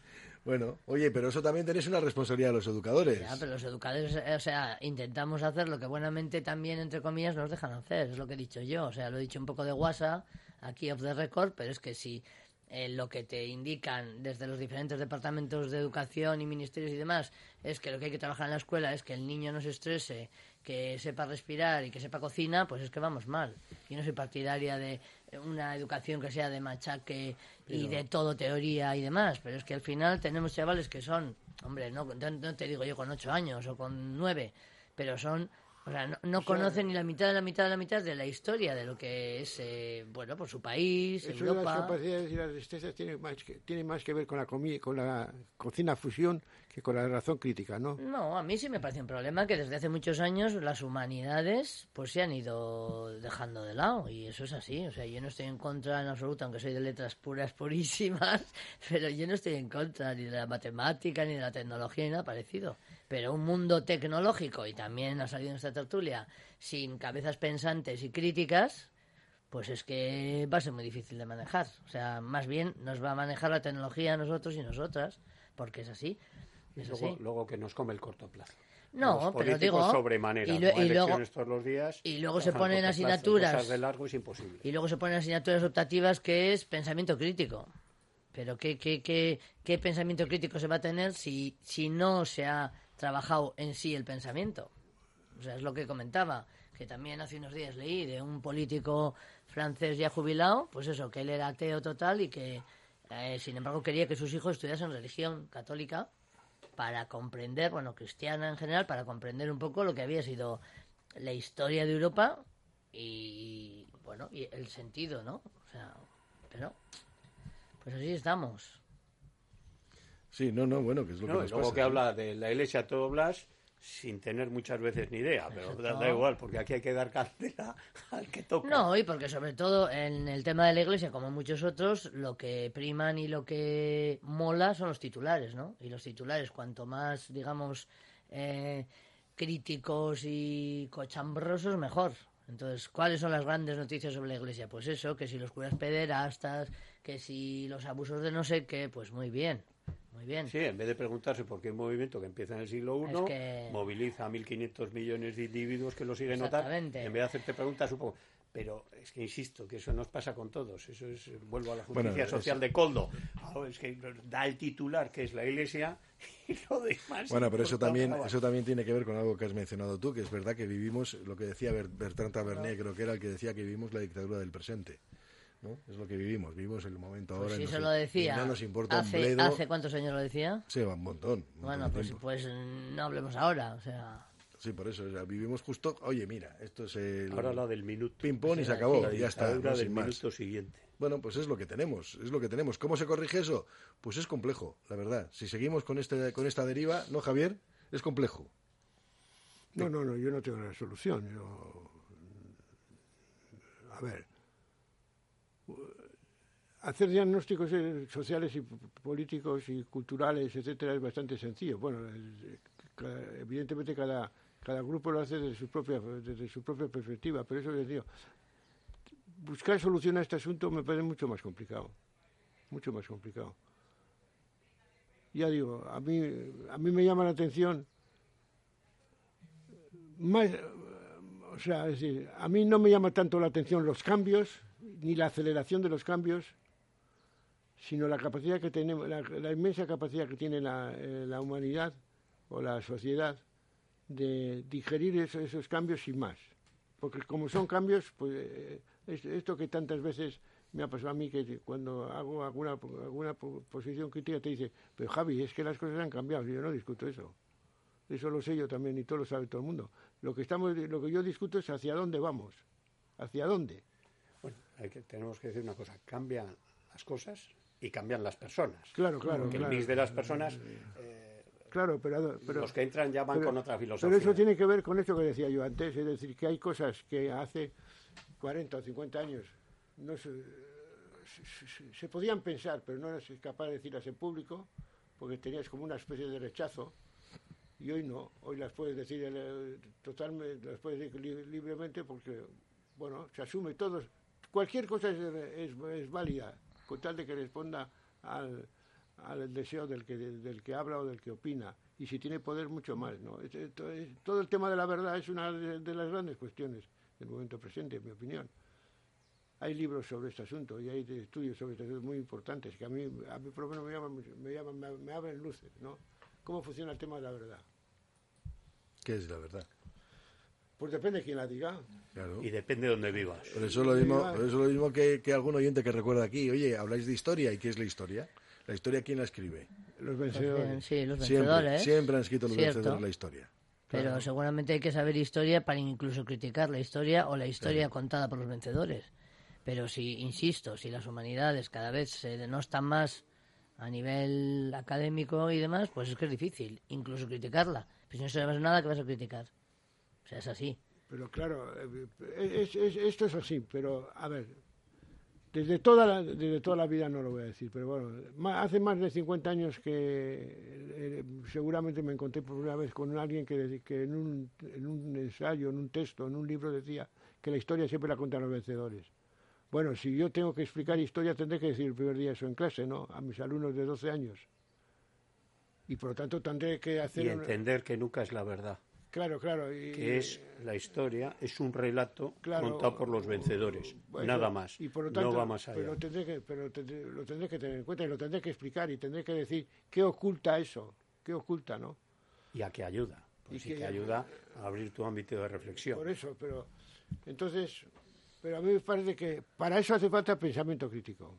Bueno, oye, pero eso también tenéis una responsabilidad de los educadores. Ya, pero los educadores, o sea, intentamos hacer lo que buenamente también, entre comillas, nos dejan hacer, es lo que he dicho yo. O sea, lo he dicho un poco de WhatsApp, aquí off the record, pero es que si eh, lo que te indican desde los diferentes departamentos de educación y ministerios y demás es que lo que hay que trabajar en la escuela es que el niño no se estrese, que sepa respirar y que sepa cocina, pues es que vamos mal. Yo no soy partidaria de una educación que sea de machaque y de todo teoría y demás, pero es que al final tenemos chavales que son, hombre, no, no te digo yo con ocho años o con nueve, pero son, o sea, no, no o sea, conocen ni la mitad de la mitad de la mitad de la historia de lo que es, eh, bueno, por su país, eso Europa. De las capacidades y las destrezas tiene más que, tiene más que ver con la comi, con la cocina fusión que con la razón crítica, ¿no? No, a mí sí me parece un problema que desde hace muchos años las humanidades pues se han ido dejando de lado y eso es así. O sea, yo no estoy en contra en absoluto, aunque soy de letras puras, purísimas, pero yo no estoy en contra ni de la matemática, ni de la tecnología, ni nada parecido. Pero un mundo tecnológico, y también ha salido en esta tertulia, sin cabezas pensantes y críticas, pues es que va a ser muy difícil de manejar. O sea, más bien nos va a manejar la tecnología a nosotros y nosotras, porque es así. Y luego, luego que nos come el corto plazo. No, los pero digo sobremanera, y, lo, no y luego todos los días, y luego se ponen asignaturas plazo, de largo es imposible. Y luego se ponen asignaturas optativas que es pensamiento crítico. Pero qué qué qué qué pensamiento crítico se va a tener si si no se ha trabajado en sí el pensamiento. O sea, es lo que comentaba, que también hace unos días leí de un político francés ya jubilado, pues eso, que él era ateo total y que eh, sin embargo quería que sus hijos estudiasen religión católica para comprender, bueno, cristiana en general, para comprender un poco lo que había sido la historia de Europa y, bueno, y el sentido, ¿no? O sea, pero, pues así estamos. Sí, no, no, bueno, que es lo no, que nos luego pasa, que ¿sí? habla de la Iglesia todo Blas, sin tener muchas veces ni idea, pero da, da igual, porque aquí hay que dar candela al que toca. No, y porque sobre todo en el tema de la Iglesia, como en muchos otros, lo que priman y lo que mola son los titulares, ¿no? Y los titulares, cuanto más, digamos, eh, críticos y cochambrosos, mejor. Entonces, ¿cuáles son las grandes noticias sobre la Iglesia? Pues eso, que si los curas pederastas, que si los abusos de no sé qué, pues muy bien. Muy bien. Sí, en vez de preguntarse por qué un movimiento que empieza en el siglo primero es que... moviliza a mil quinientos millones de individuos que lo siguen notando, en vez de hacerte preguntas un poco... Pero es que insisto, que eso nos pasa con todos. Eso es, vuelvo a la justicia bueno, social eso... de Coldo. Ahora es que da el titular, que es la Iglesia, y lo demás... Bueno, pero eso también, eso también tiene que ver con algo que has mencionado tú, que es verdad que vivimos, lo que decía Bertrand Tavernier, creo que era el que decía que vivimos la dictadura del presente. ¿No? Es lo que vivimos, vivimos el momento ahora. Pues sí, no se sé, lo decía. No nos importa hace, un bledo. ¿Hace cuántos años lo decía? Sí, un montón. Un bueno, montón pues, pues no hablemos ahora, o sea... Sí, por eso, o sea, vivimos justo... Oye, mira, esto es el... Ahora la del minuto. Ping-pong y se acabó, ya está. No, del sin minuto más. siguiente. Bueno, pues es lo que tenemos, es lo que tenemos. ¿Cómo se corrige eso? Pues es complejo, la verdad. Si seguimos con este con esta deriva, ¿no, Javier? Es complejo. No, no, no, yo no tengo la solución. Yo... A ver... Hacer diagnósticos sociales y políticos y culturales, etcétera, es bastante sencillo. Bueno, evidentemente cada, cada grupo lo hace desde su propia desde su propia perspectiva, pero eso les digo, buscar solución a este asunto me parece mucho más complicado, mucho más complicado. Ya digo, a mí a mí me llama la atención más, o sea, es decir, a mí no me llama tanto la atención los cambios ni la aceleración de los cambios, sino la capacidad que tenemos, la, la inmensa capacidad que tiene la, eh, la humanidad o la sociedad de digerir eso, esos cambios sin más. Porque como son cambios, pues eh, es, esto que tantas veces me ha pasado a mí, que cuando hago alguna, alguna posición crítica te dice, pero Javi, es que las cosas han cambiado, y yo no discuto eso. Eso lo sé yo también y todo lo sabe todo el mundo. Lo que, estamos, lo que yo discuto es hacia dónde vamos, hacia dónde. Bueno, hay que, tenemos que decir una cosa, cambian las cosas y cambian las personas. Claro, claro. Porque claro. el mix de las personas, eh, claro, pero, pero los que entran ya van pero, con otra filosofía. Pero eso tiene que ver con eso que decía yo antes, es decir, que hay cosas que hace cuarenta o cincuenta años no se, se, se, se podían pensar, pero no eras capaz de decirlas en público, porque tenías como una especie de rechazo, y hoy no, hoy las puedes decir eh, totalmente, las puedes decir li, libremente porque, bueno, se asume todo, cualquier cosa es, es, es válida, con tal de que responda al, al deseo del que, del que habla o del que opina, y si tiene poder mucho más, ¿no? Es, es, es, todo el tema de la verdad es una de, de las grandes cuestiones del momento presente, en mi opinión. Hay libros sobre este asunto y hay estudios sobre este asunto muy importantes que a mí, a mí por lo menos me llaman, me, llaman, me, me abren luces, ¿no? ¿Cómo funciona el tema de la verdad? ¿Qué es la verdad? Pues depende de quién la diga. Claro. Y depende de dónde vivas. Por eso lo mismo, por eso lo mismo que, que algún oyente que recuerda aquí. Oye, habláis de historia. ¿Y qué es la historia? ¿La historia quién la escribe? Los vencedores. Sí, los Siempre, vencedores. siempre han escrito los Cierto. vencedores la historia. Pero Claro. seguramente hay que saber historia para incluso criticar la historia o la historia Claro. contada por los vencedores. Pero si, insisto, si las humanidades cada vez se denostan más a nivel académico y demás, pues es que es difícil incluso criticarla. Pues si no sabes nada, ¿qué vas a criticar? O sea, es así. Pero claro, es, es, esto es así, pero a ver, desde toda la, desde toda la vida no lo voy a decir, pero bueno, ma- hace más de cincuenta años que eh, seguramente me encontré por primera vez con alguien que, que en, un, en un ensayo, en un texto, en un libro decía que la historia siempre la cuentan los vencedores. Bueno, si yo tengo que explicar historia tendré que decir el primer día eso en clase, ¿no? A mis alumnos de doce años. Y por lo tanto tendré que hacer... Y un- entender que nunca es la verdad. Claro, claro. Y, Que es la historia, es un relato Claro, contado por los vencedores. Bueno, nada más. y por lo tanto, no va más allá. Pero, tendré que, pero tendré- lo tendré que tener en cuenta y lo tendré que explicar y tendré que decir qué oculta eso, qué oculta, ¿no? Y a qué ayuda. Pues Y sí que- que ayuda a abrir tu ámbito de reflexión. Por eso, pero entonces, pero a mí me parece que para eso hace falta pensamiento crítico.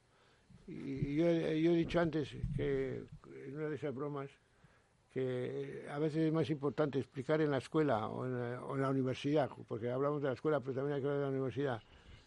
Y yo, he- yo he dicho antes que en una de esas bromas que a veces es más importante explicar en la escuela o en la, o en la universidad, porque hablamos de la escuela, pero también hay que hablar de la universidad.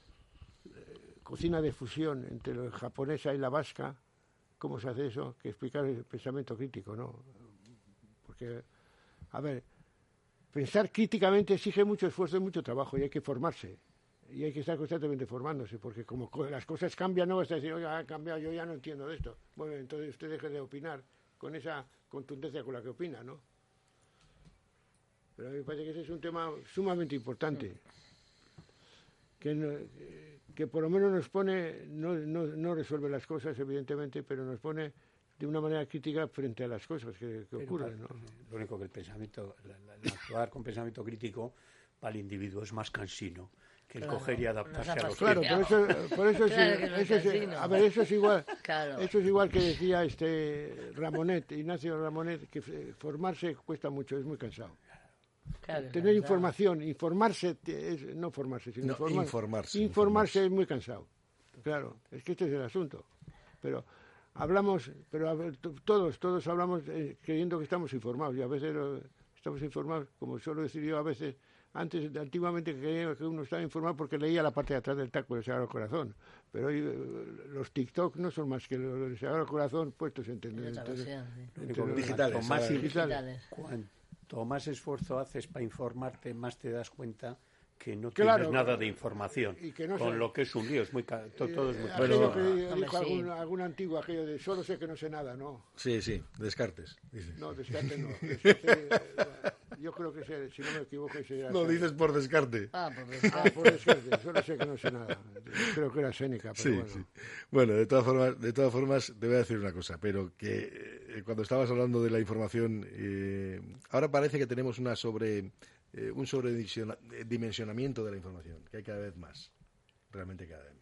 Eh, Cocina de fusión entre la japonesa y la vasca, ¿cómo se hace eso? Que explicar el pensamiento crítico, ¿no? Porque, a ver, pensar críticamente exige mucho esfuerzo y mucho trabajo y hay que formarse. Y hay que estar constantemente formándose, porque como co- las cosas cambian, no vas a decir, oiga, ha cambiado, yo ya no entiendo de esto. Bueno, entonces usted deje de opinar con esa contundencia con la que opina, ¿no? Pero a mí me parece que ese es un tema sumamente importante, que, no- que por lo menos nos pone, no, no, no resuelve las cosas, evidentemente, pero nos pone de una manera crítica frente a las cosas que, que Pero, ocurren, ¿no? Lo único que el pensamiento, la- la- el actuar con pensamiento crítico para el individuo es más cansino que el Claro, coger y adaptarse nos ha a los Claro, por eso, por eso, Claro sí, que no es eso sí, casino. a ver, eso es igual, Claro. eso es igual que decía este Ramonet, Ignacio Ramonet, que eh, formarse cuesta mucho, es muy cansado. Claro, Tener claro. información, informarse, te- es, no formarse, sino No, informar- informarse, informarse es muy cansado. Claro, es que este es el asunto. Pero hablamos, pero a ver, t- todos, todos hablamos eh, creyendo que estamos informados y a veces lo- estamos informados, como suelo decir yo a veces. Antes, antiguamente, creía que uno estaba informado porque leía la parte de atrás del taco del Sagrado Corazón. Pero hoy eh, los TikTok no son más que los del Sagrado Corazón puestos en En entender. otra versión, sí. Lo único que Digitales, cuanto más, ahora. Digitales. cuanto más esfuerzo haces para informarte, más te das cuenta que no Claro, tienes nada de información. y que no con sé- lo que es un lío, es muy ca- to- todo es muy Aquello cansino. que Hombre, dijo sí. algún, algún antiguo, aquello de solo sé que no sé nada, ¿no? Sí, sí, Descartes. Dices. No, Descartes no. Descartes, eh, yo creo que, ese, si no me equivoco, ese era... No, dices por descarte. Ah, pues Ah, por Descartes, solo sé que no sé nada. Creo que era Séneca, pero Sí, bueno. sí. Bueno, de todas formas, de todas formas, te voy a decir una cosa, pero que eh, cuando estabas hablando de la información, eh, ahora parece que tenemos una sobre eh, un sobredimensionamiento de la información, que hay cada vez más, realmente cada vez menos.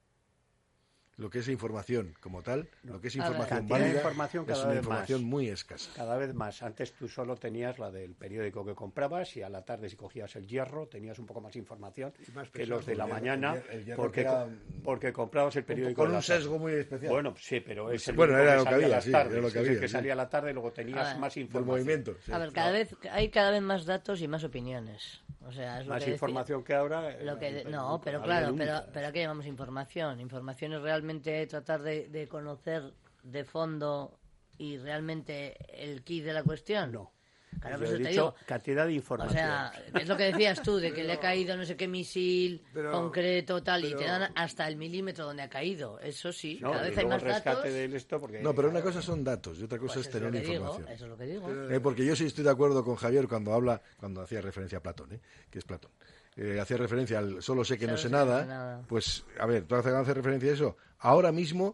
Lo que es información como tal, lo que es A ver. información Cantidad de válida, información es cada una vez información más. muy escasa. Cada vez más. Antes tú solo tenías la del periódico que comprabas y a la tarde si cogías el Hierro tenías un poco más información Y más que pesado, los de la el Hierro- mañana el Hierro- el Hierro porque, que era, co- porque comprabas el periódico Con a la un tarde. sesgo muy especial. Bueno, sí, pero es el Bueno, único era que lo que salía a había, las sí, tardes, era lo que es el había, que sí. salía a la tarde y luego tenías A ver, más Del información. movimiento. sí. A ver, cada vez hay cada vez más datos y más opiniones. O sea, es lo Más que decía- información que ahora. eh, Lo que de- eh, no, nunca, pero había claro, pero, nunca. pero ¿a qué llamamos información? Información es realmente tratar de, de conocer de fondo y realmente el key de la cuestión. No. Claro, Yo por he eso te dicho digo. cantidad de O información. sea, es lo que decías tú, de que le ha caído no sé qué misil Pero- concreto, tal, y te pero- dan hasta el milímetro donde ha caído. Eso sí, no, cada y vez hay luego más el rescate datos. de esto porque No, pero una cosa son datos y otra cosa Pues es eso es lo tener que digo, información. eso es lo que digo. Eh, porque yo sí estoy de acuerdo con Javier cuando habla, cuando hacía referencia a Platón, ¿eh? que es Platón. Eh, hacía referencia al solo sé que Solo no sé sé que no nada, sé nada. pues, a ver, tú haces, haces referencia a eso. Ahora mismo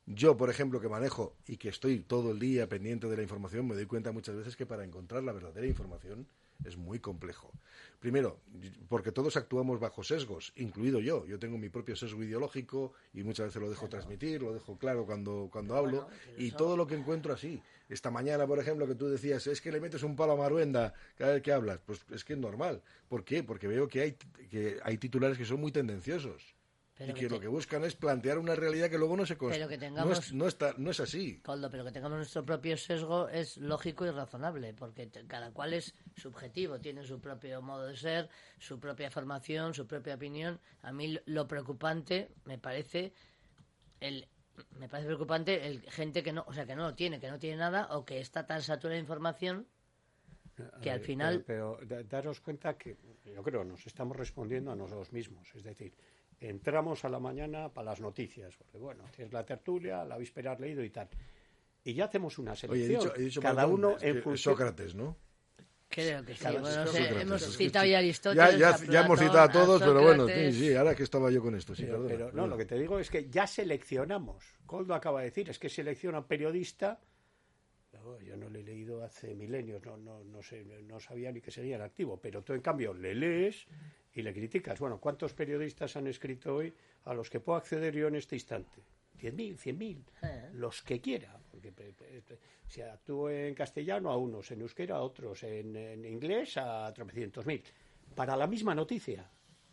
Yo, por ejemplo, que manejo y que estoy todo el día pendiente de la información, me doy cuenta muchas veces que para encontrar la verdadera información es muy complejo. Primero, porque todos actuamos bajo sesgos, incluido yo. Yo tengo mi propio sesgo ideológico y muchas veces lo dejo transmitir, lo dejo claro cuando, cuando hablo, bueno, y eso... todo lo que encuentro así. Esta mañana, por ejemplo, que tú decías, es que le metes un palo a Maruenda cada vez que hablas. Pues es que es normal. ¿Por qué? Porque veo que hay, que hay titulares que son muy tendenciosos. Pero y que, que te... lo que buscan es plantear una realidad que luego no se construye. Pero que tengamos... no, es, no, está, no es así. Coldo, pero que tengamos nuestro propio sesgo es lógico y razonable, porque te, cada cual es subjetivo, tiene su propio modo de ser, su propia formación, su propia opinión. A mí lo preocupante me parece el me parece preocupante el gente que no, o sea, que no lo tiene, que no tiene nada o que está tan saturada de información que al final... Pero, pero daros cuenta que yo creo nos estamos respondiendo a nosotros mismos, es decir, entramos a la mañana para las noticias, porque bueno, tienes la tertulia, la víspera has leído y tal. Y ya hacemos una selección. Oye, he dicho, he dicho cada perdón, uno es en función... Sócrates, ¿no? Creo que sí. Cada Bueno, no sé, Sócrates, hemos es que citado sí. ya a Aristóteles, Ya, a ya, Platón, ya hemos citado a todos, a pero bueno, sí, Sócrates. sí, ahora que estaba yo con esto, sí, Pero, perdona, pero no, perdona. lo que te digo es que ya seleccionamos. Coldo acaba de decir, es que selecciona un periodista... No, yo no le he leído hace milenios, no, no, no, sé, no sabía ni que sería en activo, pero tú en cambio le lees y le criticas. Bueno, ¿cuántos periodistas han escrito hoy a los que puedo acceder yo en este instante? diez mil, cien mil, Eh. los que quiera. Porque pe, pe, pe, si actúo en castellano a unos, en euskera a otros, en, en inglés a tropecientos mil. Para la misma noticia.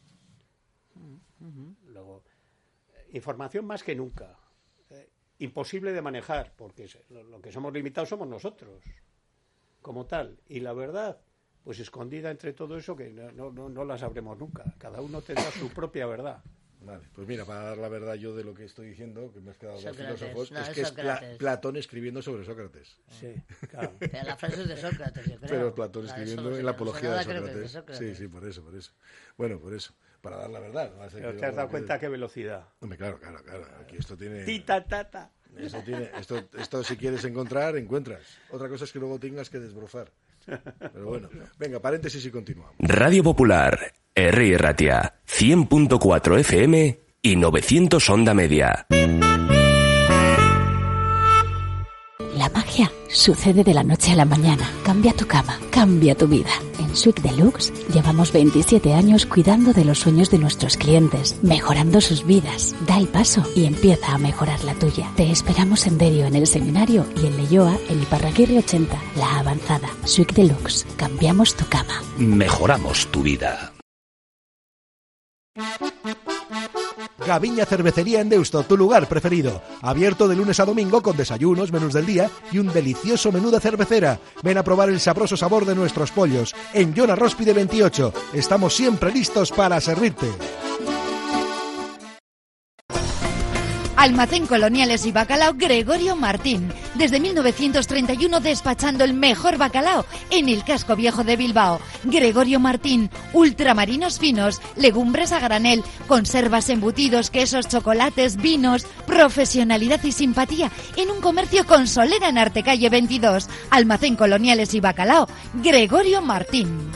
Uh-huh. Luego, información más que nunca. Eh, imposible de manejar, porque lo, lo que somos limitados somos nosotros, como tal. Y la verdad, pues escondida entre todo eso, que no, no, no la sabremos nunca. Cada uno tendrá su propia verdad. Vale, pues mira, para dar la verdad yo de lo que estoy diciendo, que me has quedado dos filósofos, no, es es que es Pla- Sócrates. Platón escribiendo sobre Sócrates. Sí, claro. Pero la frase es de Sócrates, yo creo. Pero Platón La de escribiendo Sócrates, en la apología de Sonada creo que es Sócrates. de Sócrates. Sí, sí, por eso, por eso. Bueno, por eso, para dar la verdad. No hace Pero que te has luego dado que- cuenta qué velocidad. Hombre, claro, claro, claro. Aquí esto tiene... Tita, tata. Esto, tiene, esto, esto si quieres encontrar, encuentras. Otra cosa es que luego tengas que desbrozar. Pero bueno, venga, paréntesis y continuamos. Radio Popular, Herri Ratia, cien punto cuatro F M y novecientos onda media. La magia sucede de la noche a la mañana. Cambia tu cama, cambia tu vida. En Suite Deluxe llevamos veintisiete años cuidando de los sueños de nuestros clientes, mejorando sus vidas. Da el paso y empieza a mejorar la tuya. Te esperamos en Derio, en el Seminario, y en Leioa, en Iparraguirre ochenta, La Avanzada. Suite Deluxe, cambiamos tu cama. Mejoramos tu vida. Gaviña Cervecería en Deusto, tu lugar preferido. Abierto de lunes a domingo con desayunos, menús del día y un delicioso menú de cervecera. Ven a probar el sabroso sabor de nuestros pollos. En Yona Róspide veintiocho. Estamos siempre listos para servirte. Almacén Coloniales y Bacalao Gregorio Martín. Desde mil novecientos treinta y uno despachando el mejor bacalao en el casco viejo de Bilbao. Gregorio Martín, ultramarinos finos, legumbres a granel, conservas, embutidos, quesos, chocolates, vinos, profesionalidad y simpatía en un comercio con solera en Artecalle veintidós. Almacén Coloniales y Bacalao Gregorio Martín.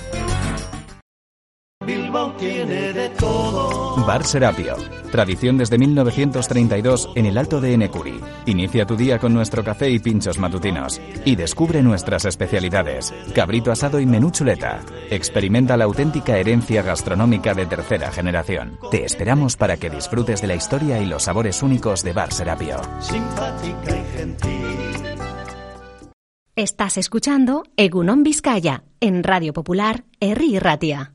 Bilbao tiene de todo. Bar Serapio. Tradición desde mil novecientos treinta y dos en el Alto de Enecuri. Inicia tu día con nuestro café y pinchos matutinos. Y descubre nuestras especialidades. Cabrito asado y menú chuleta. Experimenta la auténtica herencia gastronómica de tercera generación. Te esperamos para que disfrutes de la historia y los sabores únicos de Bar Serapio. Simpática y gentil. Estás escuchando Egunon Vizcaya en Radio Popular, Herri Ratia.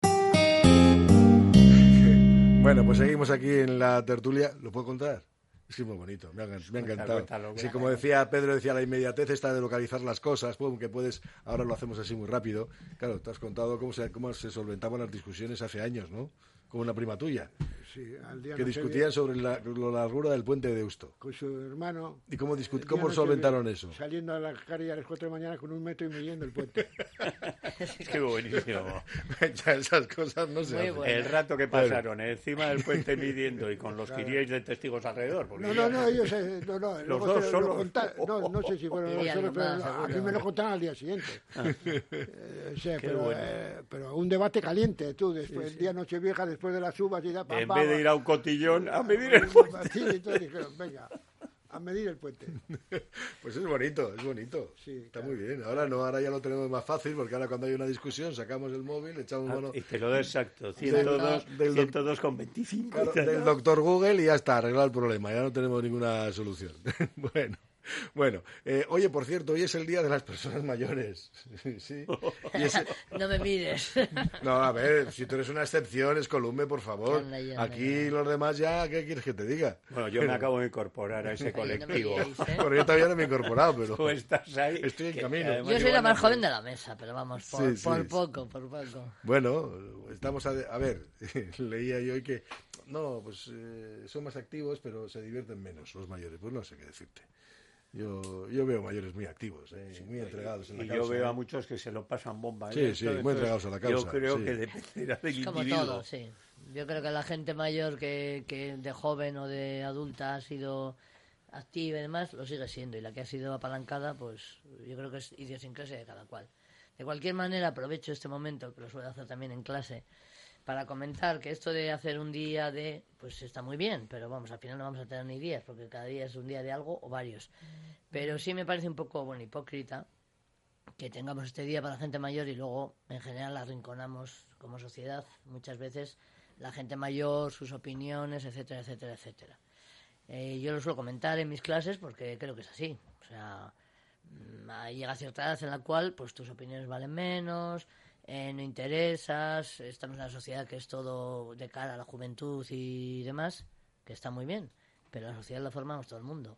Bueno, pues seguimos aquí en la tertulia. ¿Lo puedo contar? Es que es muy bonito, me ha, me ha encantado. Cuéntalo, Sí, como decía Pedro, decía la inmediatez esta de localizar las cosas, pum, que puedes, ahora lo hacemos así muy rápido. Claro, te has contado cómo se, cómo se solventaban las discusiones hace años, ¿no? Como una prima tuya, Sí, al día que no se discutían ve, sobre la, la largura del puente de Deusto. con su hermano. ¿Y cómo, discut- el día cómo no se solventaron ve, eso? Saliendo a la calle a las cuatro de la mañana con un metro y midiendo el puente. Qué buenísimo. Ya esas cosas no se Muy hacen. bueno. El rato que pasaron encima del puente midiendo y con los Claro. quiriéis de testigos alrededor. porque No, ya- no, no, ellos, eh, no, no, luego dos se lo- solos. lo conta- no, no sé si fueron los Irían solos, pero más, a mí seguro. me lo contaron al día siguiente. Eh, o sea, Qué pero, bueno. eh, pero un debate caliente, tú, después, el día Nochevieja, después de las uvas y da, En vez de ir a un cotillón a medir el puente. Sí, entonces dijeron, venga. a medir el puente. Pues es bonito, es bonito. Sí, está claro. muy bien. Ahora no, ahora ya lo tenemos más fácil, porque ahora cuando hay una discusión sacamos el móvil, echamos Ah, mano y te lo da exacto, ciento dos, del, ciento dos con veinticinco. claro, del doctor Google y ya está, arreglado el problema, ya no tenemos ninguna solución. Bueno. Bueno, eh, oye, por cierto, hoy es el Día de las Personas Mayores. Sí. Y ese... No me mires. No, a ver, si tú eres una excepción, es Columbe, por favor. Anda ya, anda Aquí ya. los demás ya, ¿qué quieres que te diga? Bueno, yo me acabo de incorporar a ese Oye, no me colectivo. liéis, ¿eh? Porque yo todavía no me he incorporado, pero Tú estás ahí. estoy en que camino. además Yo soy la igual más no- joven de la mesa, pero vamos, por, Sí, sí. por poco, por poco. Bueno, estamos a, a ver, leía yo hoy que no, pues eh, son más activos, pero se divierten menos los mayores. Pues no sé qué decirte. Yo, yo veo mayores muy activos, eh, muy entregados en la Y causa. yo veo ¿eh? a muchos que se lo pasan bomba. ¿eh? Sí, sí, muy Entonces, entregados a la Yo causa, creo sí. que dependerá del Es como individuo. todo, sí. Yo creo que la gente mayor que, que de joven o de adulta ha sido activa y demás, lo sigue siendo. Y la que ha sido apalancada, pues yo creo que es idiosincrasia de cada cual. De cualquier manera, aprovecho este momento, que lo suelo hacer también en clase, para comentar que esto de hacer un día de, pues está muy bien, pero vamos, al final no vamos a tener ni días, porque cada día es un día de algo o varios. Pero sí me parece un poco, bueno, hipócrita que tengamos este día para la gente mayor y luego, en general, arrinconamos como sociedad muchas veces la gente mayor, sus opiniones, etcétera, etcétera, etcétera. Eh, yo lo suelo comentar en mis clases porque creo que es así. O sea, mm, llega cierta edad en la cual pues tus opiniones valen menos, eh, no interesas, estamos en una sociedad que es todo de cara a la juventud y demás, que está muy bien, pero la sociedad la formamos todo el mundo.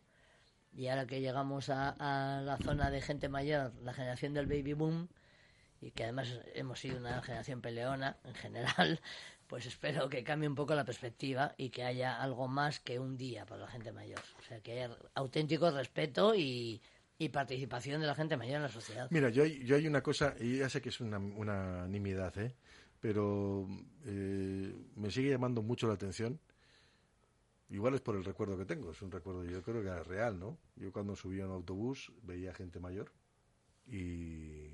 Y ahora que llegamos a, a la zona de gente mayor, la generación del baby boom, y que además hemos sido una generación peleona en general, pues espero que cambie un poco la perspectiva y que haya algo más que un día para la gente mayor. O sea, que haya auténtico respeto y, y participación de la gente mayor en la sociedad. Mira, yo, hay- yo hay una cosa, y ya sé que es una, una nimiedad, ¿eh? Pero eh, me sigue llamando mucho la atención. Igual es por el recuerdo que tengo, es un recuerdo yo creo que era real, ¿no? Yo cuando subía a un autobús veía gente mayor y,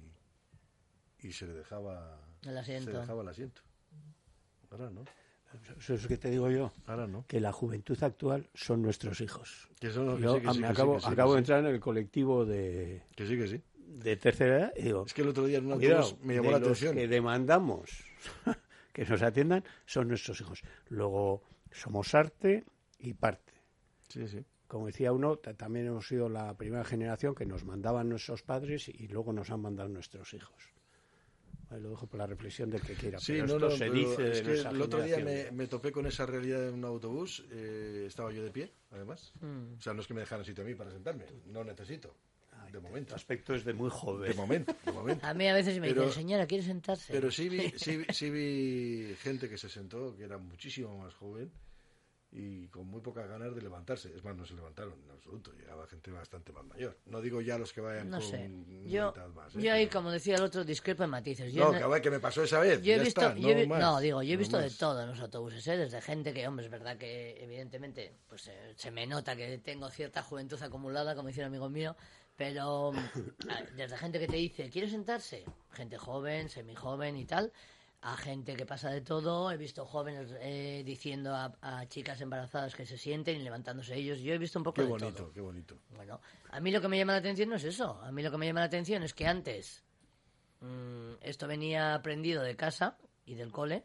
y se le dejaba El asiento. se dejaba el asiento. Ahora no, Eso es lo que te digo yo, ahora no. que la juventud actual son nuestros hijos. Que eso no- que Yo sí, que a- sí, me que sí, acabo, que sí, que acabo sí. de entrar en el colectivo de, Que sí, que sí. de tercera edad y digo, Es que el otro día en un cuidado, autobús me llamó de la los atención. que demandamos que nos atiendan son nuestros hijos. Luego somos arte y parte. Sí, sí. Como decía uno, ta- también hemos sido la primera generación que nos mandaban nuestros padres y luego nos han mandado nuestros hijos. Vale, lo dejo por la reflexión del que quiera. Sí, pero no, esto no, se pero dice de es que nuestra el otro día generación. me, me topé con esa realidad en un autobús, eh, estaba yo de pie, además. Mm. O sea, no es que me dejaran sitio a mí para sentarme, no necesito, de momento. Tu aspecto es de muy joven. De momento, de momento. A mí a veces me Pero- dicen, señora, ¿quiere sentarse? Pero sí vi, sí, vi- sí vi gente que se sentó, que era muchísimo más joven y con muy pocas ganas de levantarse. Es más, no se levantaron en absoluto, llegaba gente bastante más mayor. No digo ya los que vayan No con sé. una Yo, edad más, ¿eh? yo ahí, como decía el otro, discrepo en matices. Yo No, en- que, a ver, que me pasó esa vez, Yo he ya visto, está, yo he no vi- más, no, digo, yo he no visto de más. todo en los autobuses, ¿eh? Desde gente que, hombre, es verdad que evidentemente pues eh, se me nota que tengo cierta juventud acumulada, como dice un amigo mío, pero ah, desde gente que te dice, ¿quiere sentarse? Gente joven, semijoven y tal, a gente que pasa de todo. He visto jóvenes eh, diciendo a, a chicas embarazadas que se sienten y levantándose ellos. Yo he visto un poco Qué de bonito, todo. qué bonito. Bueno, a mí lo que me llama la atención no es eso. A mí lo que me llama la atención es que antes mm, esto venía aprendido de casa y del cole.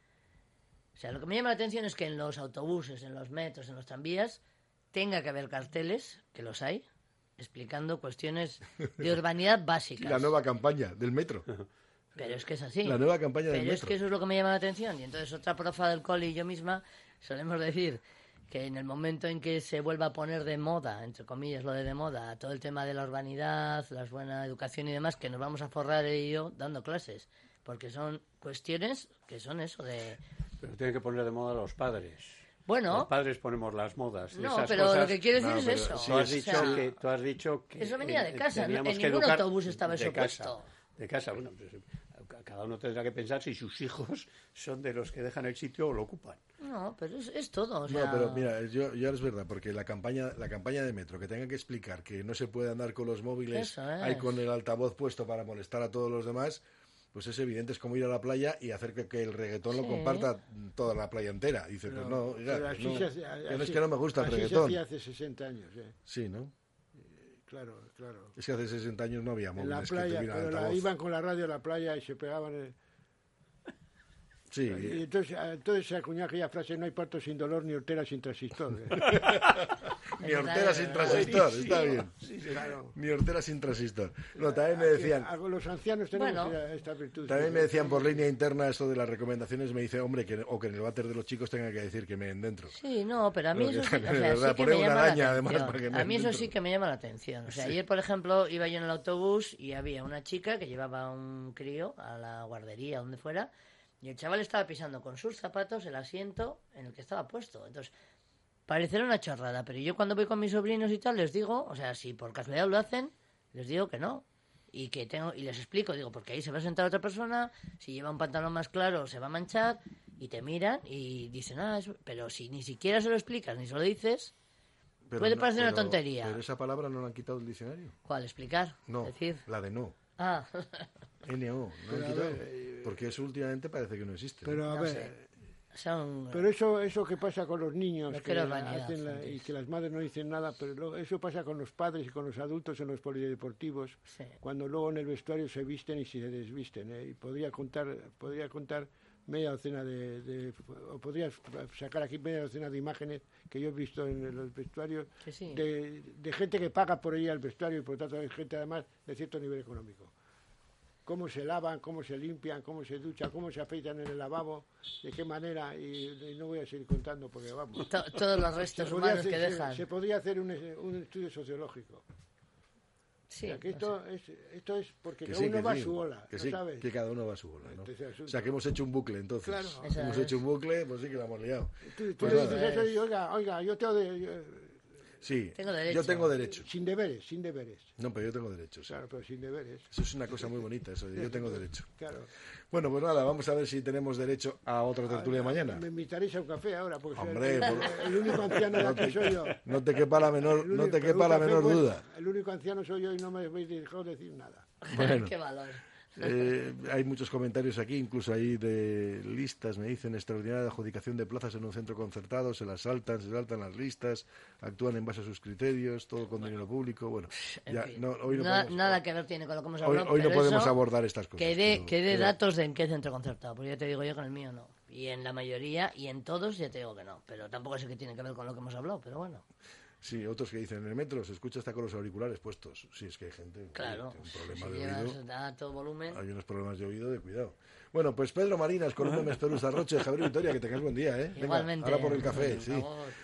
O sea, lo que me llama la atención es que en los autobuses, en los metros, en los tranvías, tenga que haber carteles, que los hay, explicando cuestiones de urbanidad básicas. La nueva campaña del metro. Pero es que es así. La nueva campaña del Pero es metro. que eso es lo que me llama la atención. Y entonces otra profa del cole y yo misma solemos decir que en el momento en que se vuelva a poner de moda, entre comillas lo de de moda, todo el tema de la urbanidad, la buena educación y demás, que nos vamos a forrar y yo dando clases. Porque son cuestiones que son eso de... Pero tienen que poner de moda los padres. Bueno. Los padres ponemos las modas. de No, esas pero cosas. lo que quiero decir No, es pero eso. sí, Tú has, O dicho sea, que, tú has dicho que eso venía de eh, casa, teníamos en que ningún educar autobús estaba de eso casa, puesto. de casa. Bueno, pues, eh, cada uno tendrá que pensar si sus hijos son de los que dejan el sitio o lo ocupan. No, pero es, es todo. O sea, No, pero mira, yo, yo es verdad, porque la campaña la campaña de metro, que tenga que explicar que no se puede andar con los móviles Eso es. ahí con el altavoz puesto para molestar a todos los demás, pues es evidente, es como ir a la playa y hacer que, que el reggaetón Sí. lo comparta toda la playa entera. Dice, pues no, oiga, pero pues así no, se hace- que no es así- que no me gusta el así reggaetón. se hacía hace sesenta años, ¿eh? Sí, ¿no? Claro, claro. Es que hace sesenta años no había En la móviles que playa, tuvieran pero la- altavoz. iban con la radio a la playa y se pegaban... el- Sí, Y entonces, entonces se acuñó aquella frase, no hay parto sin dolor ni hortera sin transistor. ¿eh? ni hortera sin transistor, está bien. Sí, claro. Ni hortera sin transistor. No, también me Aquí, decían... a los ancianos tenemos Bueno. esta virtud. También me decían por línea interna esto de las recomendaciones, me dice, hombre, que, o que en el váter de los chicos tenga que decir que meen dentro. Sí, no, pero a mí Porque eso sí, o también, sea, de verdad, sí que poner me una llama la araña, además, atención. para que A me mí eso dentro. sí que me llama la atención. O sea, Sí. ayer, por ejemplo, iba yo en el autobús y había una chica que llevaba un crío a la guardería, donde fuera, y el chaval estaba pisando con sus zapatos el asiento en el que estaba puesto. Entonces, parecerá una chorrada, pero yo cuando voy con mis sobrinos y tal, les digo, o sea, si por casualidad lo hacen, les digo que no. Y que tengo y les explico, digo, porque ahí se va a sentar otra persona, si lleva un pantalón más claro se va a manchar, y te miran y dicen, ah, eso... pero si ni siquiera se lo explicas ni se lo dices, Pero puede no, parecer una pero- tontería. Pero esa palabra no la han quitado del diccionario. ¿Cuál? ¿Explicar? No, Decir. la de no. Ah, N O, no Pero, han a quitado. ver, Porque eso últimamente parece que no existe. Pero a no ver, sé. Son... pero eso eso que pasa con los niños Los que que los vanidad, hacen la- y antes. que las madres no dicen nada, pero luego eso pasa con los padres y con los adultos en los polideportivos, Sí. cuando luego en el vestuario se visten y se desvisten. ¿eh? Y podría contar podría contar media docena de, de o podría sacar aquí media docena de imágenes que yo he visto en los vestuarios Sí, sí. de, de gente que paga por ir al vestuario y por tanto hay gente además de cierto nivel económico. Cómo se lavan, cómo se limpian, cómo se duchan, cómo se afeitan en el lavabo, de qué manera, y, y no voy a seguir contando porque vamos. To- todos los restos Se podría humanos hacer- que se- dejan. Se, podría hacer un, un estudio sociológico. Sí, O sea, que no esto, es, esto es porque Que cada sí, uno que va sí, a su ola, que ¿no sí, sabes? que cada uno va a su bola, ¿no? Este asunto. O sea, que hemos hecho un bucle, entonces. Claro. Eso Hemos es. hecho un bucle, pues sí que la hemos liado. Tú, tú Pues le nada. dices eso y, oiga, oiga, yo tengo de, yo- Sí, Tengo derecho. yo tengo derecho. sin deberes, sin deberes. No, pero yo tengo derecho, sí. Claro, pero sin deberes. Eso es una cosa muy bonita, eso de yo tengo derecho. Claro. Bueno, pues nada, vamos a ver si tenemos derecho a otra tertulia mañana. Me invitaréis a un café ahora, porque soy Hombre, el, por- el único anciano de No aquí te, soy yo. no te quepa la menor, El no único- te pero quepa un la café menor bueno. duda. El único anciano soy yo y no me habéis dejado decir nada. Bueno. Qué valor. Eh, hay muchos comentarios aquí, incluso ahí de listas, me dicen, extraordinaria adjudicación de plazas en un centro concertado, se las saltan, se saltan las listas, actúan en base a sus criterios, todo con dinero público, bueno, En ya, fin, no, hoy no Na- podemos, nada que ver tiene con lo que hemos hoy, hablado. hoy no pero podemos eso, abordar estas cosas. Que dé, pero- que dé pero- datos de en qué centro concertado, porque ya te digo yo que en el mío no. Y en la mayoría, y en todos, ya te digo que no. Pero tampoco sé qué tiene que ver con lo que hemos hablado, pero bueno. Sí, otros que dicen, en el metro se escucha hasta con los auriculares puestos. Sí, es que hay gente Claro, que tiene un si problema de llevas oído. a todo volumen. Hay unos problemas de oído, de cuidado. Bueno, pues Pedro Marinas, con un Esperus Arroche, Javier Vitoria, que tengas buen día, ¿eh? Venga, Igualmente. ahora por el café, Por sí. favor.